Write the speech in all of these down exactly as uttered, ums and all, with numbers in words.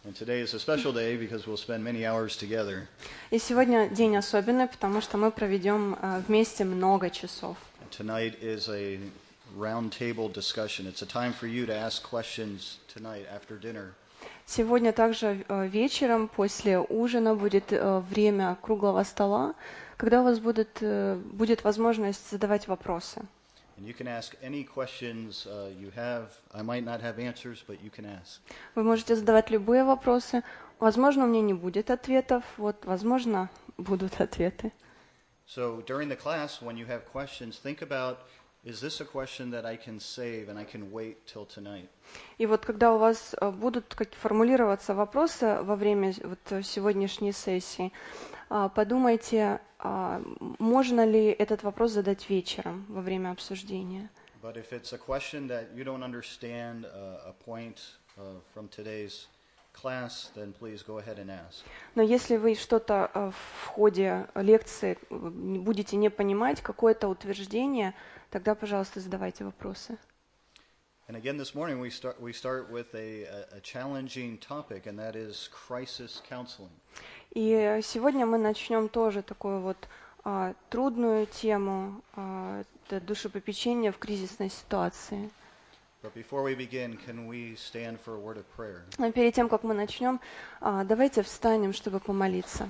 And today is a special day because we'll spend many hours together. И сегодня день особенный, потому что мы проведем э, вместе много часов. And tonight is a round-table discussion. It's a time for you to ask questions tonight after dinner. Сегодня также э, вечером после ужина будет э, время круглого стола, когда у вас будет, э, будет возможность задавать вопросы. And you can ask any questions uh, you have. I might not have answers, but you can ask. Вы можете задавать любые вопросы. Возможно, у меня не будет ответов, вот, возможно, будут ответы. So during the class, when you have questions, think about, is this a question that I can save and I can wait till tonight? И вот когда у вас э, будут как, формулироваться вопросы во время вот, сегодняшней сессии, э, подумайте, э, можно ли этот вопрос задать вечером во время обсуждения. But if it's a question that you don't understand uh, a point uh, from today's class, then please go ahead and ask. Но если вы что-то э, в ходе лекции э, будете не понимать, какое-то утверждение, тогда, пожалуйста, задавайте вопросы. And again, this morning we start we start with a, a, a challenging topic, and that is crisis counseling. И сегодня мы начнем тоже такую вот а, трудную тему, а, это душепопечение в кризисной ситуации. But before we begin, can we stand for a word of prayer? Но перед тем, как мы начнем, а, давайте встанем, чтобы помолиться.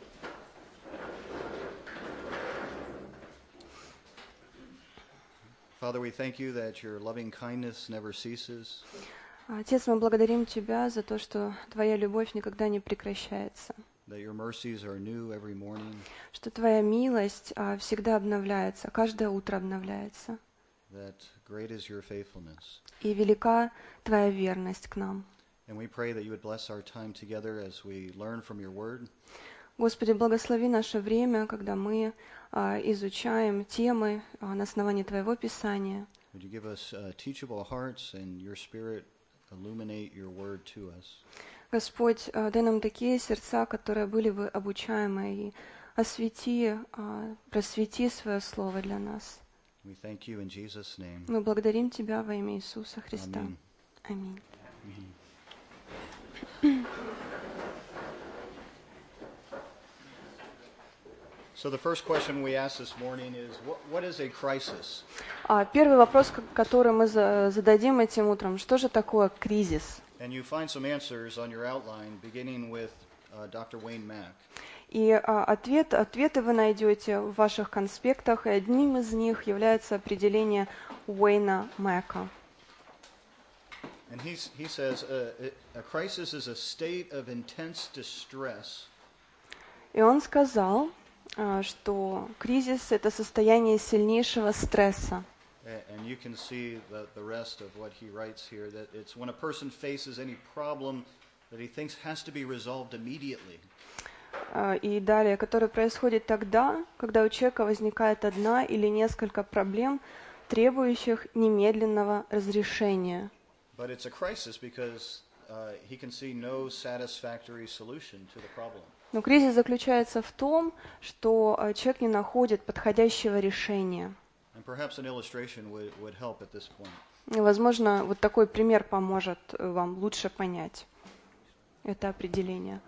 Father, we thank you that your loving kindness never ceases. Отец, мы благодарим Тебя за то, что Твоя любовь никогда не прекращается, That your mercies are new every morning. что Твоя милость а, всегда обновляется, каждое утро обновляется, That great is your faithfulness. и велика Твоя верность к нам. And we pray that you would bless our time together as we learn from your word. Господи, благослови наше время, когда мы а, изучаем темы а, на основании Твоего Писания. Would you give us uh, teachable hearts and your spirit illuminate your word to us? Господь, а, дай нам такие сердца, которые были бы обучаемы, и освети, а, просвети Свое Слово для нас. We thank you in Jesus' name. Мы благодарим Тебя во имя Иисуса Христа. Аминь. Аминь. So the first question we asked this morning is, what, what is a crisis? А, Первый вопрос, к- который мы за- зададим этим утром, что же такое кризис? And you find some answers on your outline, beginning with uh, Doctor Wayne Mack. И а, ответ, ответы вы найдете в ваших конспектах, и одним из них является определение Уэйна Мэка. And he's, he says, uh, it- a crisis is a state of intense distress И он сказал, а, что кризис — это состояние сильнейшего стресса. A- And you can see the, the rest of what he writes here, that it's when a person faces any problem that he thinks has to be resolved immediately. А, И далее, которое происходит тогда, когда у человека возникает одна или несколько проблем, требующих немедленного разрешения. But it's a crisis because uh, he can see no satisfactory solution to the problem. Но кризис заключается в том, что а, человек не находит подходящего решения. And perhaps an illustration would, would help at this point. И, возможно, вот такой пример поможет э, вам лучше понять это определение.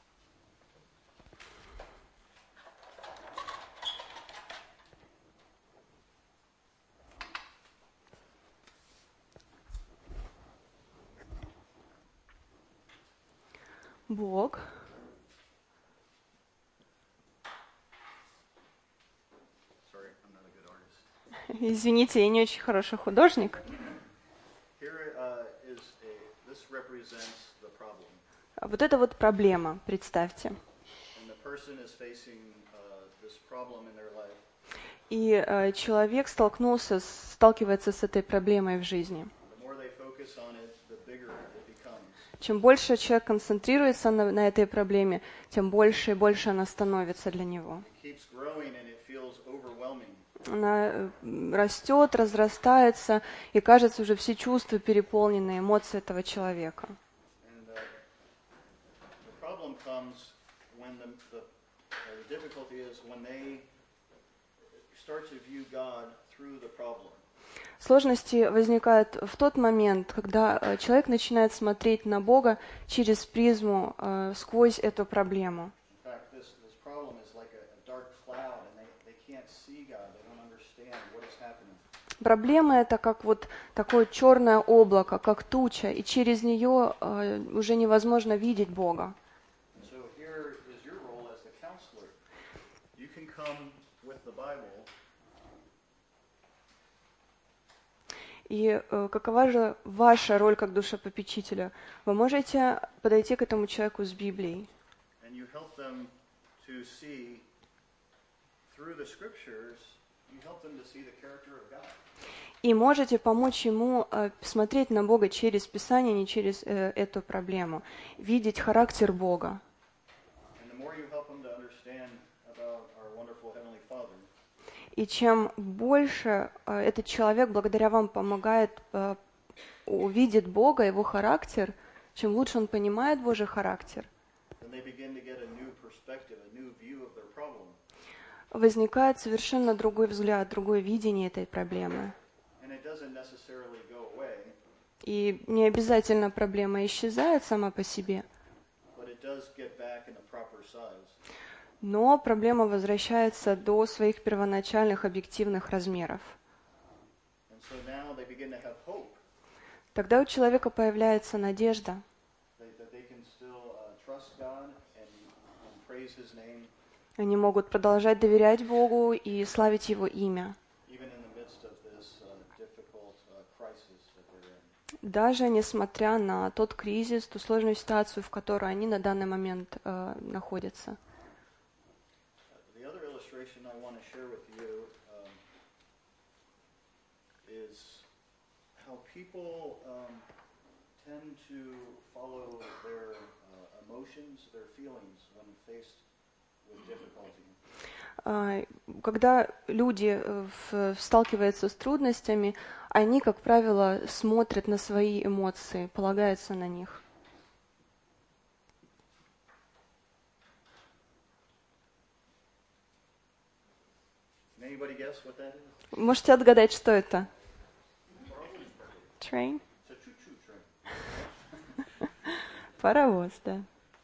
Бог Sorry, I'm not a good artist. Извините, я не очень хороший художник. Here uh, is a, this represents the problem. А Вот это вот проблема, представьте. And the person is facing uh, this problem in their life. И э, человек столкнулся, с- сталкивается с этой проблемой в жизни. The more they focus on it, the bigger it becomes. Чем больше человек концентрируется на, на этой проблеме, тем больше и больше она становится для него. It keeps growing and it feels overwhelming. Она э, растет, разрастается, и кажется, уже все чувства переполнены, эмоции этого человека. And uh, the problem comes when the, the, uh, the difficulty is when they start to view God through the problem. Сложности возникают в тот момент, когда э, человек начинает смотреть на Бога через призму, э, сквозь эту проблему. In fact, this, this problem is like a, a dark cloud, and they, they can't see God. They don't understand what is happening. Проблема это как вот такое черное облако, как туча, и через нее э, уже невозможно видеть Бога. So here is your role as the counselor. You can come with the Bible. И э, какова же ваша роль как душепопечителя? Вы можете подойти к этому человеку с Библией. And you help them to see through the scriptures, you help them to see the character of God. И можете помочь ему э, смотреть на Бога через Писание, не через э, эту проблему, видеть характер Бога. And the more you help them to understand about our wonderful Heavenly Father, И чем больше э, этот человек благодаря вам помогает, э, увидит Бога, его характер, чем лучше он понимает Божий характер, then they begin to get a new perspective, a new view of their problem. возникает совершенно другой взгляд, другое видение этой проблемы. And it doesn't necessarily go away, И не обязательно проблема исчезает сама по себе, but it does get back in the proper size. но проблема возвращается до своих первоначальных объективных размеров. And so now they begin to have hope Тогда у человека появляется надежда, that, that they can still uh, trust God and, and praise His name, они могут продолжать доверять Богу и славить Его имя, even in the midst of this uh, difficult uh, crisis that they're in. даже несмотря на тот кризис, ту сложную ситуацию, в которой они на данный момент э, находятся. The other illustration I want to share with you um, is how people um, tend to follow their uh, emotions, their feelings when faced with difficulty. А, Когда люди э, в- сталкиваются с трудностями, они, как правило, смотрят на свои эмоции, полагаются на них. Can anybody guess what that is? Можете отгадать, что это? Train? It's a choo-choo train. Паровоз, да.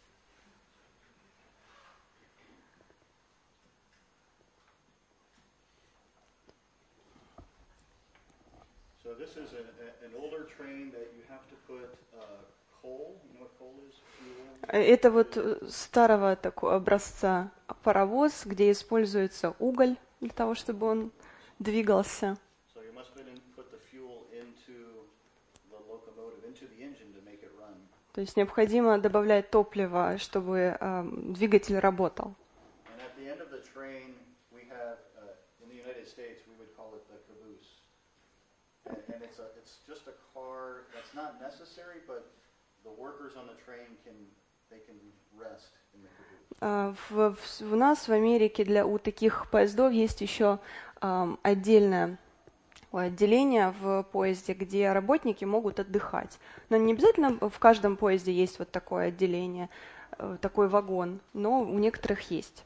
So this is an, an older train that you have to put uh, coal. You know what coal is? Fuel. Это вот э, старого такого образца паровоз, где используется уголь для того, чтобы он двигался. So you must put, in, put the fuel into the locomotive, into the engine to make it run. То есть необходимо добавлять топливо, чтобы э, двигатель работал. And at the end of the train, we have, uh, in the United States, we would call it the caboose. And, and it's, a, it's just a car that's not necessary, but the workers on the train can, they can rest in the caboose. А, В, в- у нас в Америке для у таких поездов есть еще ам, отдельное ой, отделение в поезде, где работники могут отдыхать. Но не обязательно в каждом поезде есть вот такое отделение, э, такой вагон, но у некоторых есть.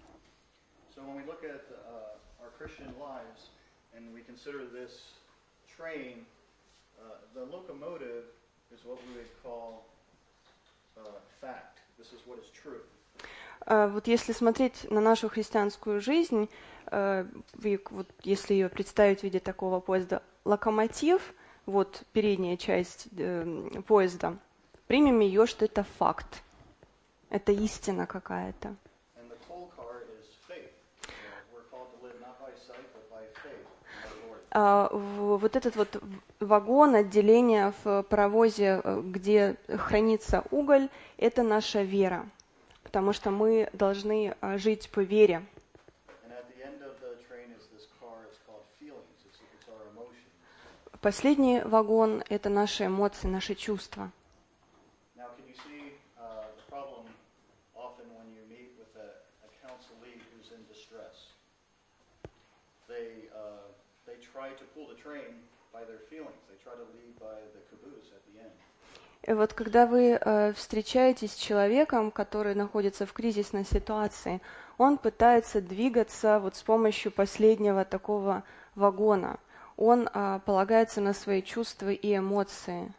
So when we look at uh, our Christian lives and we consider this train, uh, the locomotive is what we would call uh, fact. This is what is true. А, Вот если смотреть на нашу христианскую жизнь, э, и вот если ее представить в виде такого поезда, локомотив, вот передняя часть э, поезда, примем ее, что это факт, это истина какая-то. And the coal car is faith. Uh, we're called to live not by sight, but by faith in our Lord. А в- вот этот вот вагон, отделение в паровозе, э, где хранится уголь, это наша вера, потому что мы должны а, жить по вере. And at the end of the train is this car. It's called feelings. It's, it's our emotions. Последний вагон — это наши эмоции, наши чувства. Now, can you see uh, the problem often when you meet with a, a counselee who's in distress? They, uh, they try to pull the train by their feelings. They try to lead by the caboose at the end. И вот когда вы э, встречаетесь с человеком, который находится в кризисной ситуации, он пытается двигаться вот с помощью последнего такого вагона. он а, полагается на свои чувства и эмоции.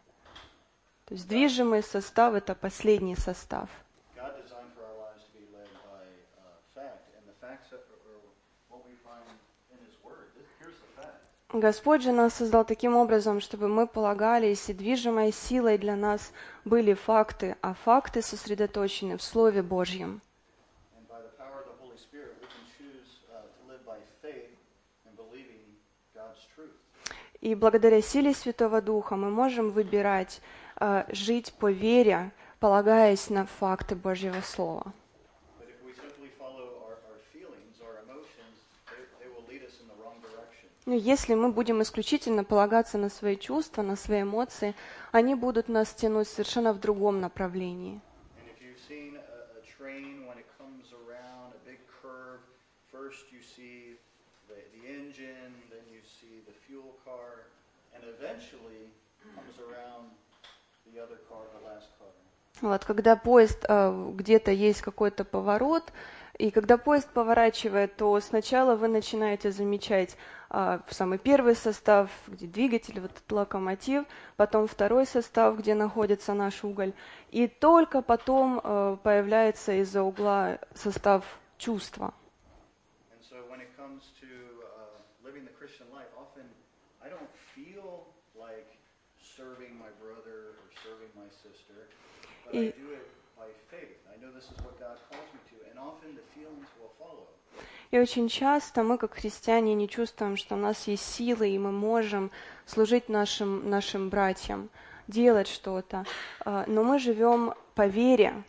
То есть движимый состав — это последний состав. God designed for our lives to be led by uh, fact, and the facts are, are what we find in His Word. This, here's the fact. Господь же нас создал таким образом, чтобы мы полагались, и движимой силой для нас были факты, а факты сосредоточены в Слове Божьем. And by the power of the Holy Spirit, we can choose uh, to live by faith and believing God's truth. И благодаря силе Святого Духа мы можем выбирать э, жить по вере, полагаясь на факты Божьего Слова. But if we simply follow our, our feelings, our emotions, they, they will lead us in the wrong direction. Но если мы будем исключительно полагаться на свои чувства, на свои эмоции, они будут нас тянуть совершенно в другом направлении. And if you've seen a, a train when it comes around a big curve, first you see the, the engine, then you see the fuel car, and eventually comes around the other car, the last car. Вот, когда поезд, э, где-то есть какой-то поворот, и когда поезд поворачивает, то сначала вы начинаете замечать э, самый первый состав, где двигатель, вот этот локомотив, потом второй состав, где находится наш уголь, и только потом э, появляется из-за угла состав чувства. And so when it comes to uh, living the Christian life, often I don't feel like serving my brother or serving my sister, but I И- do it by faith. I know this is what God calls me to, and often the feelings will follow. И очень часто мы, как христиане, не чувствуем, что у нас есть силы, и мы можем служить нашим, нашим братьям, делать что-то. А, Но мы живем по вере,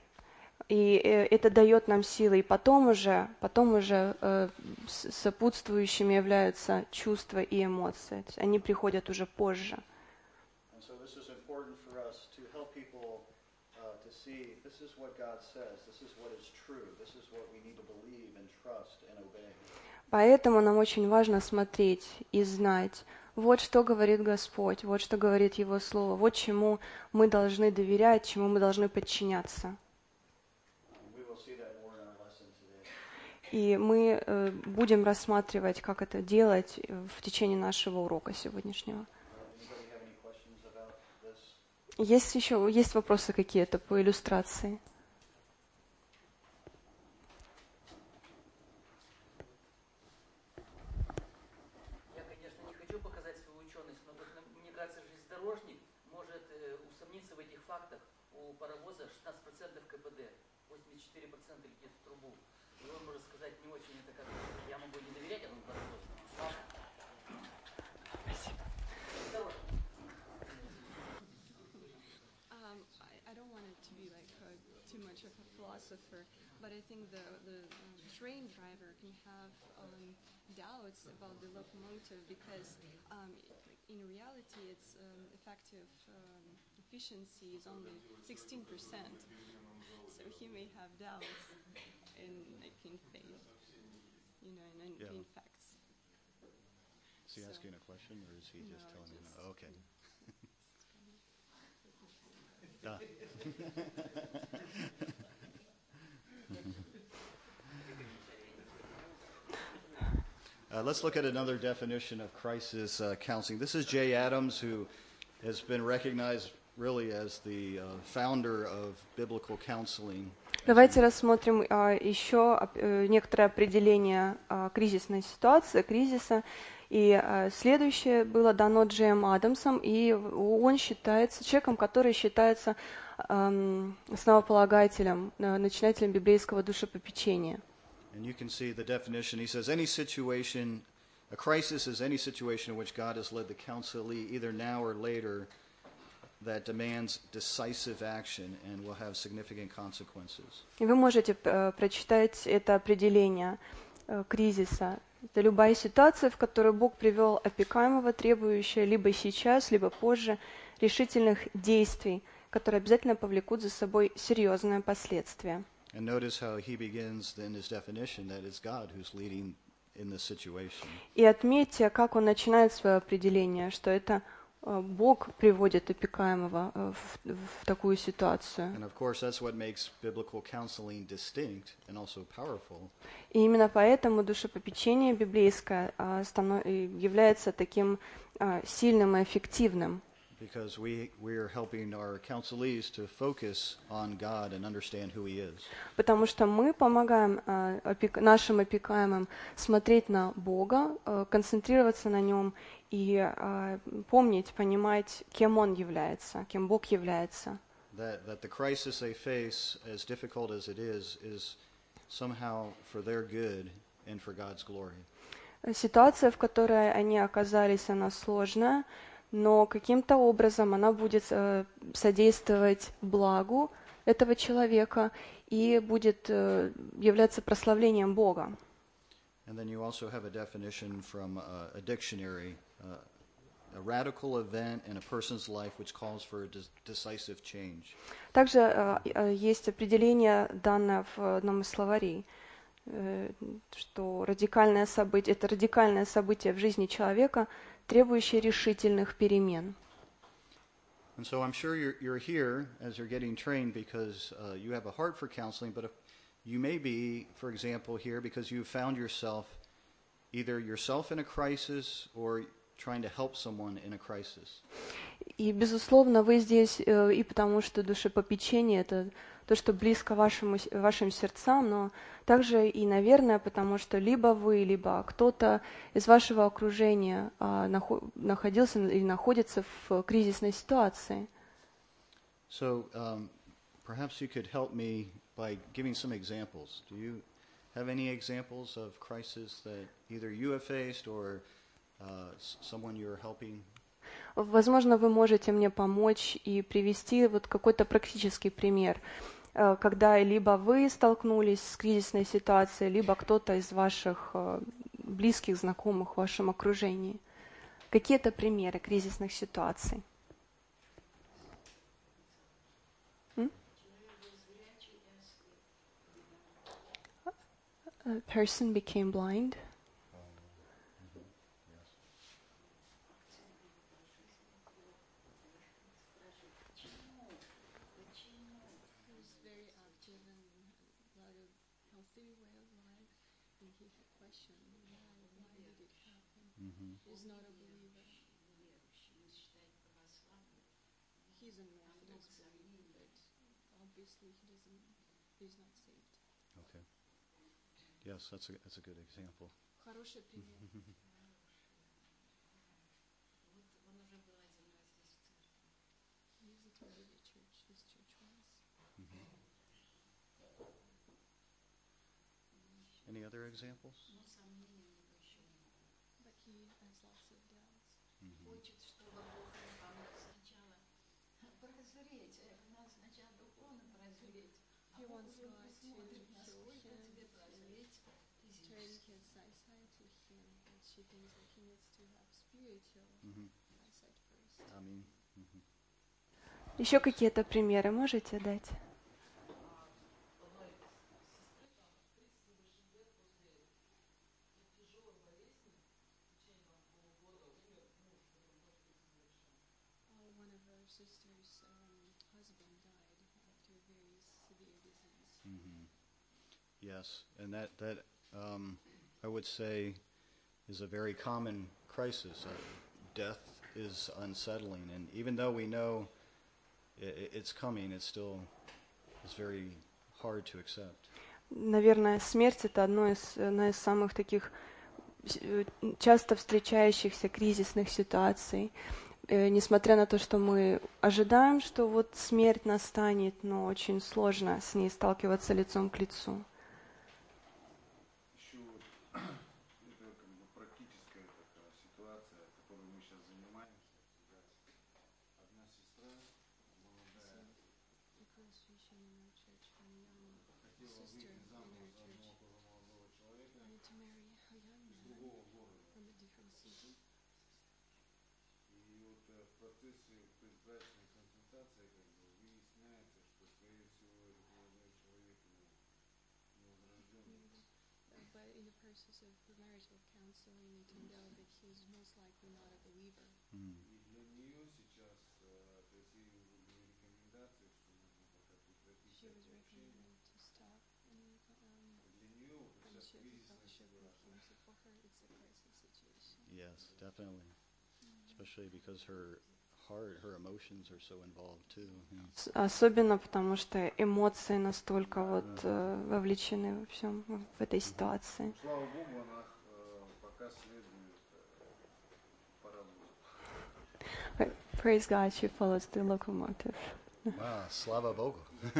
и э, это дает нам силы. И потом уже, потом уже э, с- сопутствующими являются чувства и эмоции. То есть они приходят уже позже. And so this is important for us to help people uh, to see this is what God says, this is what is true, this is what we need to believe and trust and obey. Поэтому нам очень важно смотреть и знать, вот что говорит Господь, вот что говорит Его Слово, вот чему мы должны доверять, чему мы должны подчиняться. And we will see that more in our lesson today. И мы э, будем рассматривать, как это делать э, в течение нашего урока сегодняшнего. Uh, anybody have any questions about this? Есть еще есть вопросы какие-то по иллюстрации? Я, конечно, не хочу показать свою ученость, но вот, на- мне кажется, железнодорожник может э, усомниться в этих фактах. У паровоза шестнадцать процентов КПД, восемьдесят четыре процента летит в трубу. И он может сказать, не очень это как я могу не доверять этому паровозу. Дорожник. Um, I, I don't want it to be like uh, too much of a philosopher, but I think the, the um, train driver can have um, doubts about the locomotive because um, like, in reality its um, effective um, efficiency is only sixteen percent. So he may have doubts in, like, in faith, you know, and in, Yeah. in facts. Is he So- asking a question, or is he just No, telling you? just- No? Okay. Ah. Uh, let's look at another definition of crisis uh, counseling. This is Jay Adams, who has been recognized really as the uh, founder of biblical counseling. Давайте рассмотрим а, еще оп- э, некоторое определение а, кризисной ситуации, кризиса. И а, следующее было дано Джеем Адамсом, и в- он считается человеком, который считается ам, основополагателем, э, начинателем библейского душепопечения. And you can see the definition. He says, any situation, a crisis is any situation in which God has led the counselee, either now or later, that demands decisive action and will have significant consequences. И вы можете э, прочитать это определение э, кризиса. Это любая ситуация, в которой Бог привел опекаемого, требующая либо сейчас, либо позже решительных действий, которые обязательно повлекут за собой серьезные последствия. And notice how he begins in his definition that it's God who's leading in this situation. И отметьте, как он начинает свое определение, что это э, Бог приводит опекаемого э, в, в такую ситуацию. And of course, that's what makes biblical counseling distinct and also powerful. И именно поэтому душепопечение библейское а, станов- и является таким а, сильным и эффективным. Because we, we are helping our counselees to focus on God and understand who He is. Потому что мы помогаем а, опек- нашим опекаемым смотреть на Бога, а, концентрироваться на Нем и а, помнить, понимать, кем Он является, кем Бог является. That, that the crisis they face, as difficult as it is, is somehow for their good and for God's glory. Ситуация, в которой они оказались, она сложная, но каким-то образом она будет э, содействовать благу этого человека и будет э, являться прославлением Бога. And then you also have a definition from uh, a dictionary, uh, a radical event in a person's life which calls for a de- decisive change. Также э, э, есть определение, данное в одном из словарей, э, что радикальное событие, это радикальное событие в жизни человека, требующее решительных перемен. And so I'm sure you're, you're here as you're getting trained because uh, you have a heart for counseling, but if you may be, for example, here because you've found yourself either yourself in a crisis or trying to help someone in a crisis. И, безусловно, вы здесь э, и потому, что душепопечение — это то, что близко вашему, вашим сердцам, но также и, наверное, потому что либо вы, либо кто-то из вашего окружения а, нахо- находился или находится в кризисной ситуации. So um, perhaps you could help me by giving some examples. Do you have any examples of crisis that either you have faced or uh, s- someone you're helping? Возможно, вы можете мне помочь и привести вот какой-то практический пример, э, когда либо вы столкнулись с кризисной ситуацией, либо кто-то из ваших э, близких, знакомых в вашем окружении. Какие-то примеры кризисных ситуаций. М? A person became blind. He's very active and led a healthy way of life, and he had questioned why, why did it happen? Mm-hmm. He's not a believer. He's a Methodist believer, but obviously he doesn't. He's not saved. Okay. Yes, that's a that's a good example. Хороший пример. He's attended the church. This church was. Any other examples? But he has lots of doubts. Mm-hmm. Хочет, чтобы Бог нам сначала прозреть, э, нас сначала духовно прозреть, а He Бог wants уже God to посмотрит, heal насколько him, тебе to прозреть. Ты turn здесь. his eyesight to him, but she thinks that he needs to have spiritual Mm-hmm. eyesight first. I mean, mm-hmm. Еще какие-то примеры можете дать? Uh, one of our sisters' um, husband died after a very severe disease. Mm-hmm. Yes, and that that um, I would say is a very common crisis. Uh, death is unsettling, and even though we know it, it's coming, it still is very hard to accept. Наверное, смерть — это одно из, одна из самых таких э, часто встречающихся кризисных ситуаций. Э, Несмотря на то, что мы ожидаем, что вот смерть настанет, но очень сложно с ней сталкиваться лицом к лицу. Еще вот это как бы практическая такая ситуация, которой мы сейчас занимаемся. Одна сестра молодая A close Christian in our church, a young хотела sister выйти in замуж our за church, одного тоже молодого человека wanted to marry a young из man другого города. from a different city. И вот э, в процессе предбрачной консультации как бы выясняется, что скорее всего этот молодой человек не, не возрожденный. Uh, but in the process of marital counseling, it turned out that he's most likely not a believer. Mm. И для нее сейчас, э, то есть ей были рекомендации, что нужно пока прекратить She was это общение. recommended to stop any um, Для нее вот сейчас friendship and кризисная fellowship with ситуация. him. So for her, it's a crisis situation. Yes, definitely. Especially because her heart, her emotions are so involved too. Yeah. С- Особенно потому, что эмоции настолько вот э, вовлечены во всем в этой ситуации. Ну, слава Богу, она э, пока следует э, паровозу. But praise God, she follows the locomotive. Wow, slava Bogu.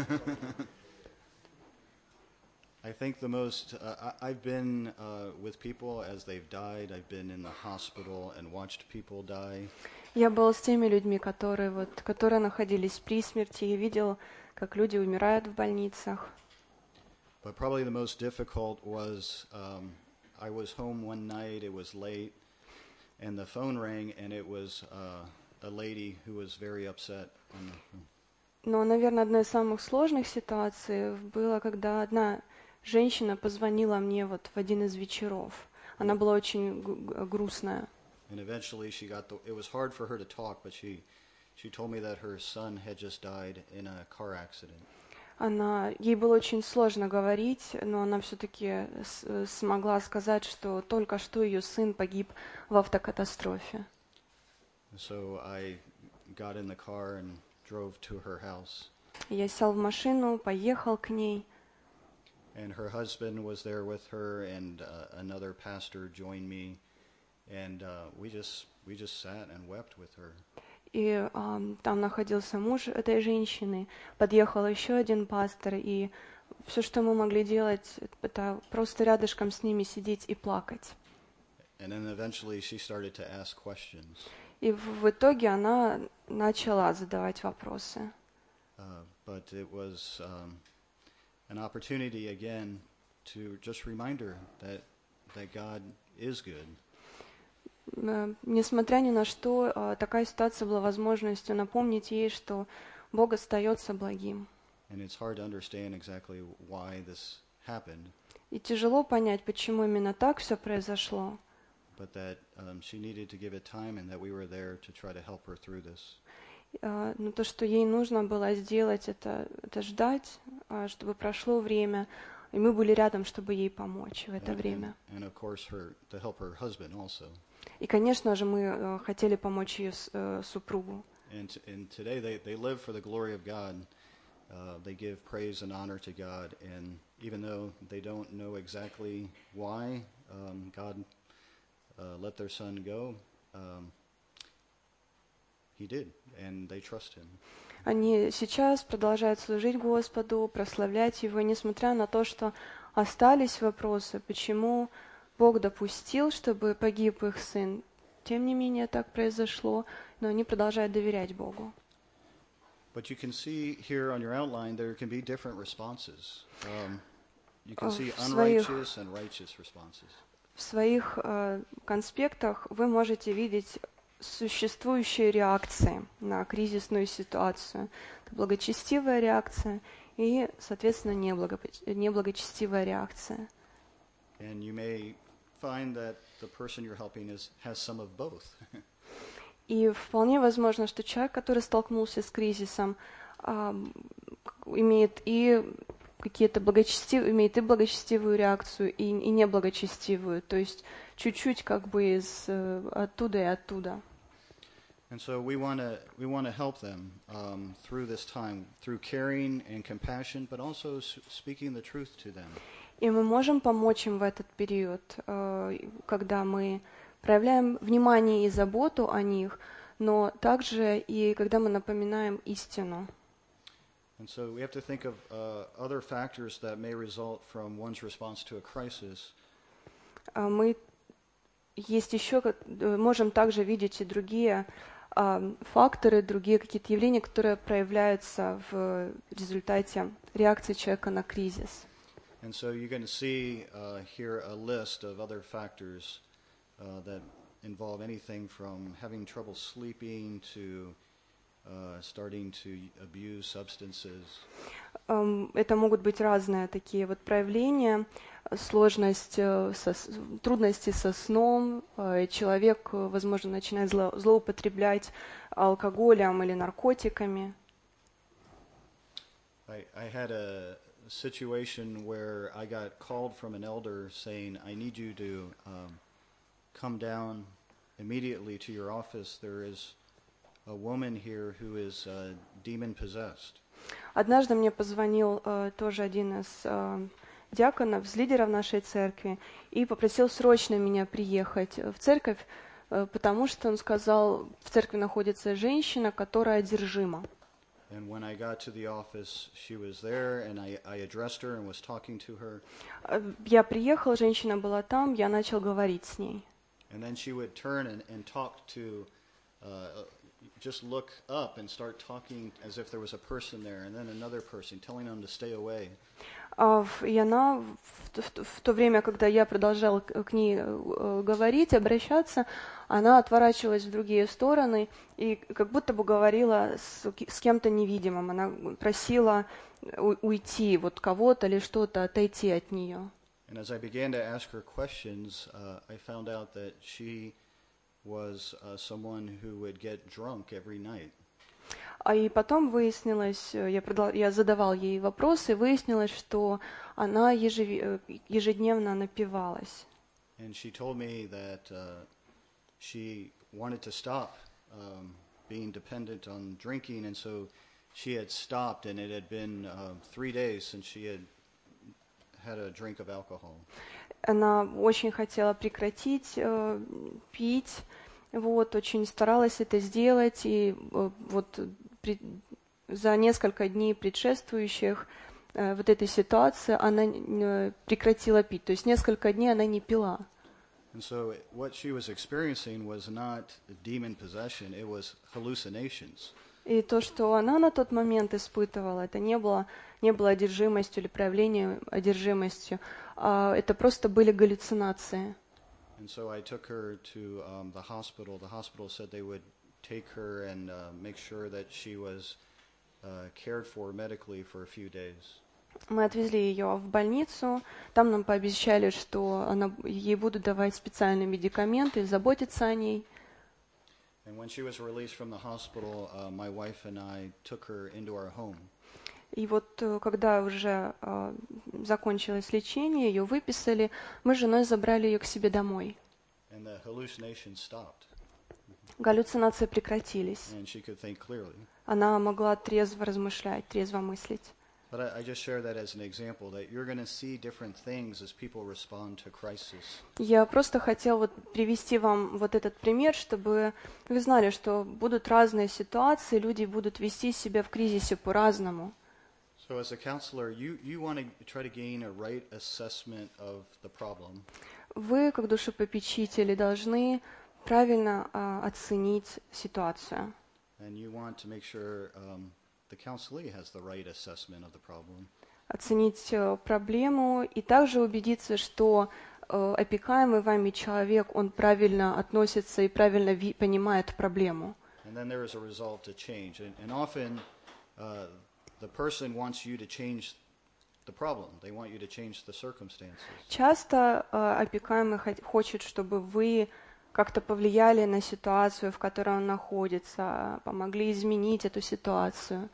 I think the most, uh, I, I've been uh, with people as they've died. I've been in the hospital and watched people die. Я был с теми людьми, которые вот, которые находились при смерти, и видел, как люди умирают в больницах. But probably the most difficult was um, I was home one night, it was late, and the phone rang, and it was uh, a lady who was very upset on the phone. Но, наверное, одной из самых сложных ситуаций было, когда одна женщина позвонила мне вот в один из вечеров. Она была очень г- грустная. And eventually she got the, it was hard for her to talk, but she, she told me that her son had just died in a car accident. Она, ей было очень сложно говорить, но она все-таки с- смогла сказать, что только что ее сын погиб в автокатастрофе. So I got in the car and drove to her house. Я сел в машину, поехал к ней, And her husband was there with her, and uh, another pastor joined me, and uh, we just we just sat and wept with her. и ам, там находился муж этой женщины, подъехал еще один пастор, и все, что мы могли делать, это просто рядышком с ними сидеть и плакать. And then eventually she started to ask questions. И в, в итоге она начала задавать вопросы. Uh, but it was um, an opportunity again to just remind her that that God is good. Э, Несмотря ни на что, э, такая ситуация была возможностью напомнить ей, что Бог остается благим. And it's hard to understand exactly why this happened, И тяжело понять, почему именно так все произошло. but that um, she needed to give it time, and that we were there to try to help her through this. Э, Но то, что ей нужно было сделать, это, это ждать, э, чтобы прошло время, и мы были рядом, чтобы ей помочь в это And, and, время. and of course, her to help her husband also. И, конечно же, мы э, хотели помочь ее с- э, супругу. And, t- and today they, they live for the glory of God. Uh, they give praise and honor to God. And even though they don't know exactly why um, God uh, let their son go, um, he did, and they trust him. Они сейчас продолжают служить Господу, прославлять Его, и несмотря на то, что остались вопросы, почему Бог допустил, чтобы погиб их сын, тем не менее так произошло, но они продолжают доверять Богу. But you can see here on your outline there can be different responses. Um, you can Uh, see в своих- unrighteous and righteous responses. В своих э, конспектах вы можете видеть существующие реакции на кризисную ситуацию. Это благочестивая реакция и, соответственно, неблагопо- неблагочестивая реакция. And you may find that the person you're helping is, has some of both. И вполне возможно, что человек, который столкнулся с кризисом, ам, имеет и какие-то благочестив... имеет и благочестивую реакцию, и, и неблагочестивую, то есть чуть-чуть как бы из э, оттуда и оттуда. And so we want to we want to help them um, through this time, through caring and compassion, but also s- speaking the truth to them. И мы можем помочь им в этот период, э, когда мы проявляем внимание и заботу о них, но также и когда мы напоминаем истину. And so we have to think of uh, other factors that may result from one's response to a crisis. А мы есть еще, как- э, можем также видеть и другие а, факторы, другие какие-то явления, которые проявляются в результате реакции человека на кризис. And so you're going to see uh, here a list of other factors uh, that involve anything from having trouble sleeping to uh, starting to abuse substances. Эм, Это могут быть разные такие вот проявления, э, сложность, э, со с- трудности со сном, э, человек, э, возможно, начинает зло- злоупотреблять алкоголем или наркотиками. I, I had a situation where I got called from an elder saying, I need you to um, come down immediately to your office. There is a woman here who is uh, demon-possessed. Однажды мне позвонил э, тоже один из э, диаконов, из лидеров нашей церкви, и попросил срочно меня приехать в церковь, э, потому что он сказал, в церкви находится женщина, которая одержима. And when I got to the office, she was there, and I, I addressed her and was talking to her. Э, Я приехал, женщина была там, я начал говорить с ней. And then she would turn and, and talk to, uh, just look up and start talking as if there was a person there, and then another person, telling them to stay away. А в- И она в, в- в то время, когда я продолжала к к ней э, говорить, обращаться, она отворачивалась в другие стороны и как будто бы говорила с, ки- с кем-то невидимым. Она просила у- уйти, вот кого-то или что-то, отойти от нее. And as I began to ask her questions, uh, I found out that she was uh, someone who would get drunk every night. А и потом выяснилось, э, я, продол- я задавал ей вопросы, выяснилось, что она ежеви- э, ежедневно напивалась. And she told me that uh, she wanted to stop um, being dependent on drinking, and so she had stopped, and it had been uh, three days since she had had a drink of alcohol. Она очень хотела прекратить э, пить, вот, очень старалась это сделать, и э, вот при- за несколько дней предшествующих э, вот этой ситуации она э, прекратила пить, то есть несколько дней она не пила. And so what she was experiencing was not demon possession, it was hallucinations. И то, что она на тот момент испытывала, это не было, не было одержимостью или проявлением одержимостью, а это просто были галлюцинации. And so I took her to um, the hospital. The hospital said they would take her and uh, make sure that she was uh, cared for medically for a few days. Мы отвезли ее в больницу, там нам пообещали, что она, ей будут давать специальные медикаменты, заботиться о ней. And when she was released from the hospital, uh, my wife and I took her into our home. И вот э, когда уже э, закончилось лечение, ее выписали, мы с женой забрали ее к себе домой. And the hallucinations stopped, Галлюцинации прекратились. and she could think clearly. Она могла трезво размышлять, трезво мыслить. But I, I just share that as an example, that you're going to see different things as people respond to crisis. Я просто хотела вот привести вам вот этот пример, чтобы вы знали, что будут разные ситуации, люди будут вести себя в кризисе по-разному. So as a counselor, you, you want to try to gain a right assessment of the problem. Вы, как душепопечители, должны правильно а, оценить ситуацию. And you want to make sure um, the counselee has the right assessment of the problem. Оценить э, проблему и также убедиться, что э, опекаемый вами человек, он правильно относится и правильно ви- понимает проблему. And then there is a result to change. And, and often uh, the person wants you to change the problem. They want you to change the circumstances. Часто э, опекаемый хот- хочет, чтобы вы как-то повлияли на ситуацию, в которой он находится, помогли изменить эту ситуацию.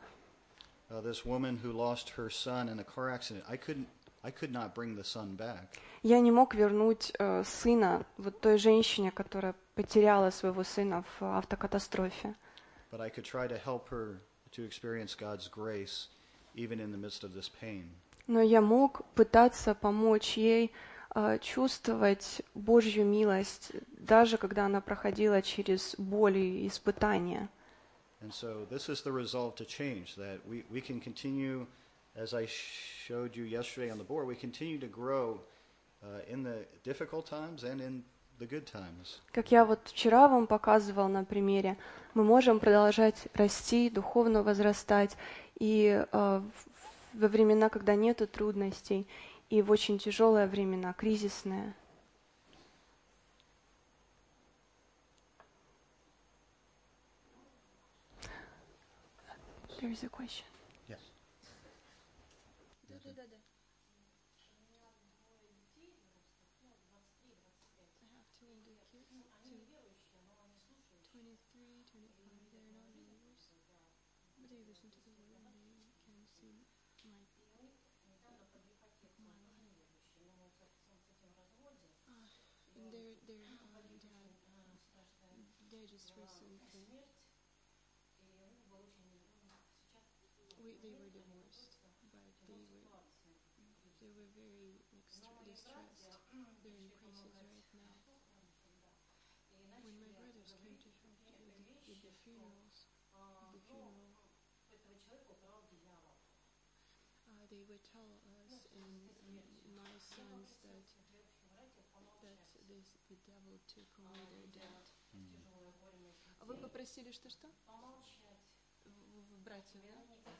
Uh, this woman who lost her son in a car accident, I couldn't, I could not bring the son back. Я не мог вернуть э, сына вот той женщине, которая потеряла своего сына в автокатастрофе. But I could try to help her to experience God's grace even in the midst of this pain. Но я мог пытаться помочь ей э, чувствовать Божью милость, даже когда она проходила через боль и испытания. And so this is the resolve to change, that we, we can continue, as I showed you yesterday on the board, we continue to grow uh, in the difficult times and in the good times. Как я вот вчера вам показывал на примере, мы можем продолжать расти, духовно возрастать и э, в- во времена, когда нету трудностей, и в очень тяжелые времена, кризисные. There is a question. Yes. Да-да-да. I have two older kids, two, twenty-three, twenty-five. They're not believers, but they listen to the word and they can see my my life. Uh, and their their uh, dad, they just recently we they were divorced, but they were they were very like st- distressed. They're in crisis right now. When my brothers came to help with the, with the funerals, the funeral, uh, they would tell us and, and my sons that that this, the devil took away their dad. А вы попросили что-что? В- в братьев, да?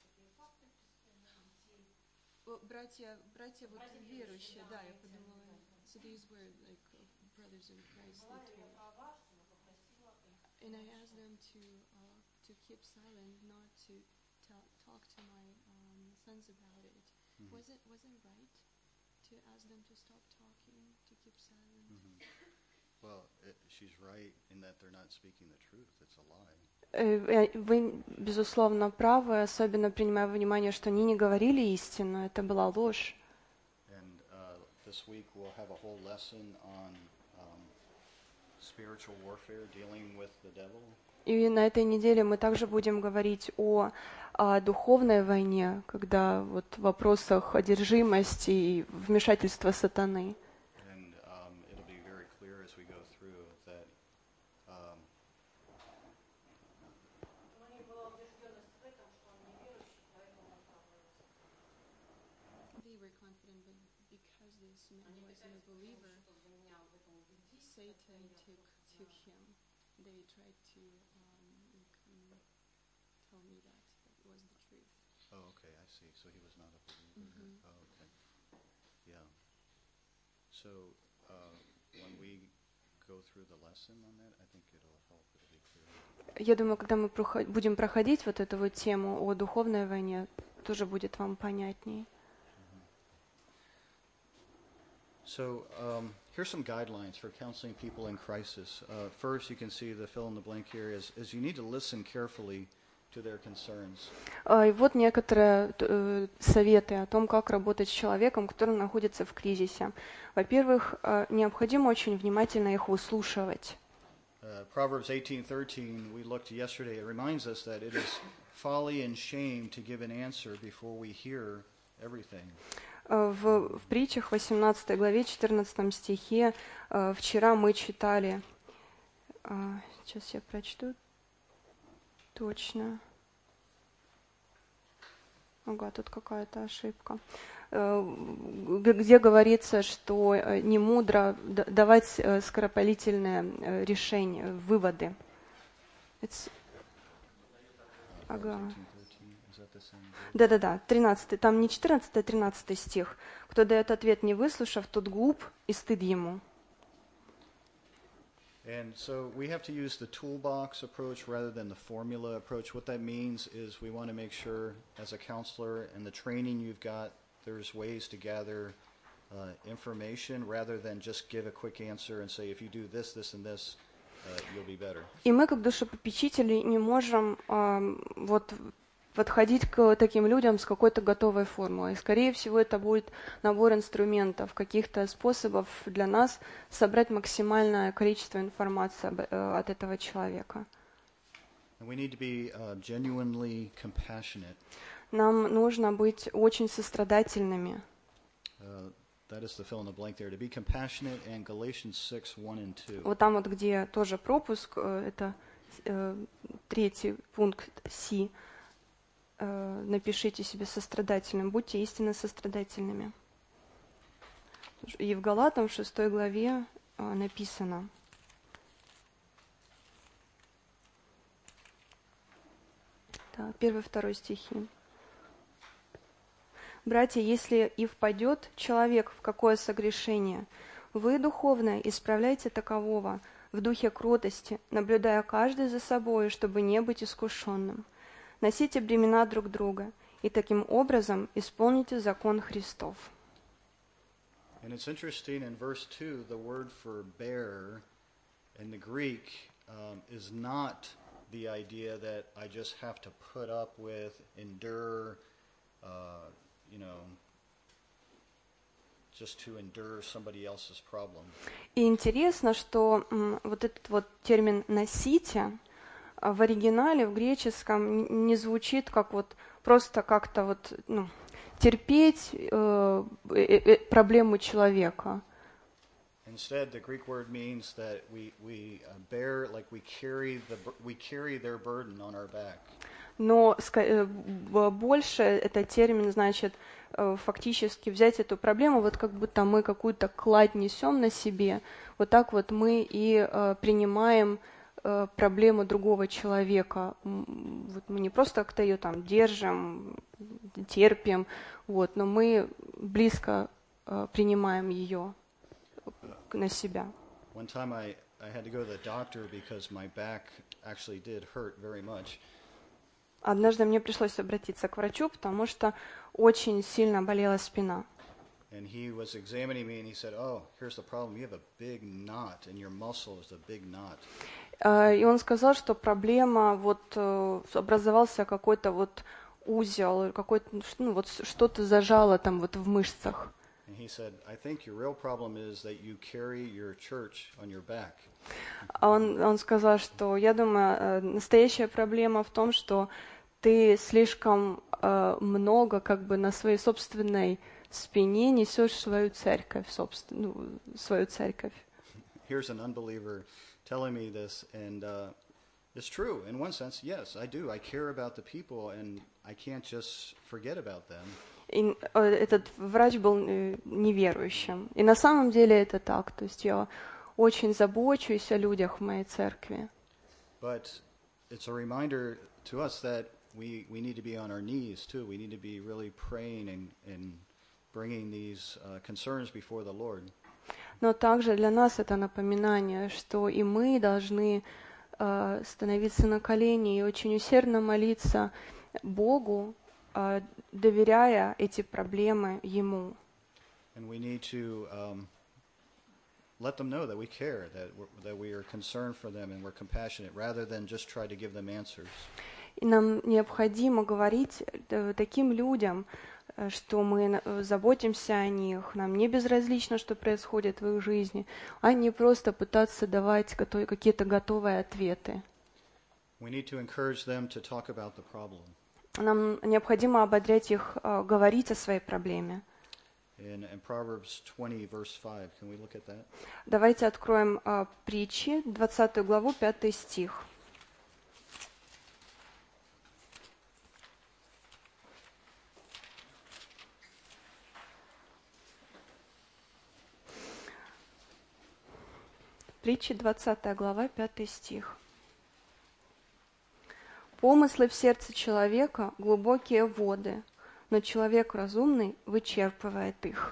О, Братья, братья вот верующие, да, я подумала. So these were like uh, brothers in Christ, they told. And I asked them to uh, to keep silent, not to tell, talk to my um, sons about it. Mhm. Was it was it right to ask them to stop talking, to keep silent? Mhm. Well, it, she's right in that they're not speaking the truth. It's a lie. Э, э, Вы, безусловно, правы, особенно принимая во внимание, что они не говорили истину, это была ложь. And uh, this week we'll have a whole lesson on um, spiritual warfare, dealing with the devil. И на этой неделе мы также будем говорить о, о духовной войне, когда вот в вопросах одержимости и вмешательства сатаны. And um, it'll be very clear as we go through that um, They were confident, but because this man wasn't a believer, Satan took took him. They tried to um, like, um, tell me that that was the truth. oh, okay, I see. So he was not a believer. Mhm. Oh, okay. Yeah. So uh, when we go through the lesson on that, I think it'll help. It'll be clear. Я думаю, когда мы проход- будем проходить вот эту вот тему о духовной войне, тоже будет вам понятней. So um, here's some guidelines for counseling people in crisis. Uh, first, you can see the fill in the blank here is, is you need to listen carefully to their concerns. А, И вот некоторые э, советы о том, как работать с человеком, который находится в кризисе. Во-первых, э, необходимо очень внимательно их выслушивать. Uh, Proverbs eighteen thirteen, we looked yesterday, it reminds us that it is folly and shame to give an answer before we hear everything. Э, В, в притчах восемнадцатой главе четырнадцатом стихе э, вчера мы читали, э, сейчас я прочту точно. Ага, тут какая-то ошибка. Э, г- Где говорится, что э, не мудро д- давать э, скоропалительные э, решения, выводы. It's- Ага. Proverbs eighteen thirteen, is that the same? Да-да-да, тринадцатый, там не четырнадцатый, а тринадцатый стих. Кто дает ответ, не выслушав, тот глуп, и стыд ему. And so we have to use the toolbox approach rather than the formula approach. What that means is we want to make sure, as a counselor and the training you've got, there's ways to gather uh, information rather than just give a quick answer and say, if you do this, this, and this, uh, you'll be better. И мы, как душепопечители, не можем ам, вот подходить к таким людям с какой-то готовой формулой. Скорее всего, это будет набор инструментов, каких-то способов для нас собрать максимальное количество информации об- э, от этого человека. And we need to be uh, genuinely compassionate. Нам нужно быть очень сострадательными. Uh, that is the fill in the blank there. To be compassionate, and Galatians six, one and two. Вот там вот, где тоже пропуск, э, это э, третий пункт Си, э, напишите себе сострадательным, будьте истинно сострадательными. И в Галатам в шестой главе э, написано: да, первый, второй стихи. Братья, если и впадет человек в какое согрешение, вы, духовное, исправляйте такового в духе кротости, наблюдая каждый за собой, чтобы не быть искушенным. Носите бремена друг друга, и таким образом исполните закон Христов. And it's interesting in verse two, the word for bear in the Greek um, is not the idea that I just have to put up with, endure, uh, you know, just to endure somebody else's problem. И интересно, что м, вот этот вот термин «носите» а, в оригинале, в греческом, н- не звучит как вот просто как-то вот, ну, терпеть э, э, э, проблему человека. Instead, the Greek word means that we we uh, bear, like we carry the bur- we carry their burden on our back. Но ска- э, б- больше этот термин значит э, фактически взять эту проблему, вот как будто мы какую-то кладь несем на себе, вот так вот мы и э, принимаем э, проблему другого человека. М, Вот мы не просто как-то ее там держим, терпим, вот, но мы близко э, принимаем ее на себя. One time, I I had to go to the doctor because my back actually did hurt very much. Однажды мне пришлось обратиться к врачу, потому что очень сильно болела спина. And he was examining me, and he said, "Oh, here's the problem. You have a big knot, and your muscle is a big knot." Э, И он сказал, что проблема, вот э, образовался какой-то вот узел, какой-то, ну, вот с- что-то зажало там вот в мышцах. And he said, "I think your real problem is that you carry your church on your back." А он, он сказал, что я думаю, э, настоящая проблема в том, что ты слишком э, много как бы на своей собственной спине несешь свою церковь, собствен- ну, свою церковь. Here's an unbeliever telling me this, and uh, it's true. In one sense, yes, I do. I care about the people, and I can't just forget about them. И э, этот врач был э, неверующим. И на самом деле это так. То есть я очень забочусь о людях в моей церкви. But it's a reminder to us that we, we need to be on our knees, too. We need to be really praying and, and bringing these uh, concerns before the Lord. Но также для нас это напоминание, что и мы должны э, становиться на колени и очень усердно молиться Богу, э, доверяя эти проблемы Ему. And we need to um, let them know that we care, that we're, that we are concerned for them and we're compassionate, rather than just try to give them answers. И нам необходимо говорить э, таким людям, э, что мы на- э, заботимся о них, нам не безразлично, что происходит в их жизни, а не просто пытаться давать гото- какие-то готовые ответы. We need to encourage them to talk about the problem. Нам необходимо ободрять их, э, говорить о своей проблеме. In, in Proverbs twenty, verse five, can we look at that? Давайте откроем э, притчи, двадцатую главу, пятый стих. Притчи, двадцатая глава, пятый стих. «Помыслы в сердце человека — глубокие воды, но человек разумный вычерпывает их».